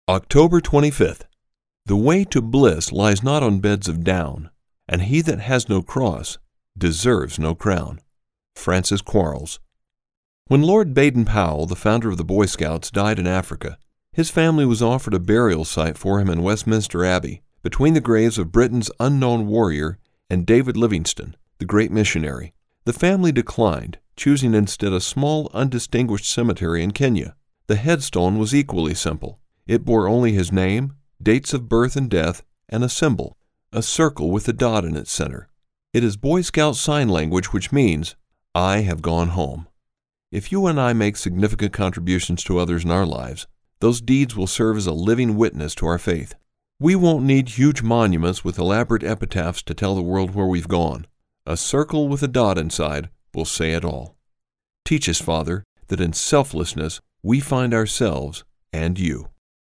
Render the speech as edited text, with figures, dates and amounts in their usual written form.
October 25th. The way to bliss lies not on beds of down, and he that has no cross deserves no crown. Francis Quarles. When Lord Baden-Powell, the founder of the Boy Scouts, died in Africa, his family was offered a burial site for him in Westminster Abbey, between the graves of Britain's unknown warrior and David Livingstone, the great missionary. The family declined, choosing instead a small, undistinguished cemetery in Kenya. The headstone was equally simple. It bore only his name, dates of birth and death, and a symbol, a circle with a dot in its center. It is Boy Scout sign language, which means, I have gone home. If you and I make significant contributions to others in our lives, those deeds will serve as a living witness to our faith. We won't need huge monuments with elaborate epitaphs to tell the world where we've gone. A circle with a dot inside will say it all. Teach us, Father, that in selflessness we find ourselves and you.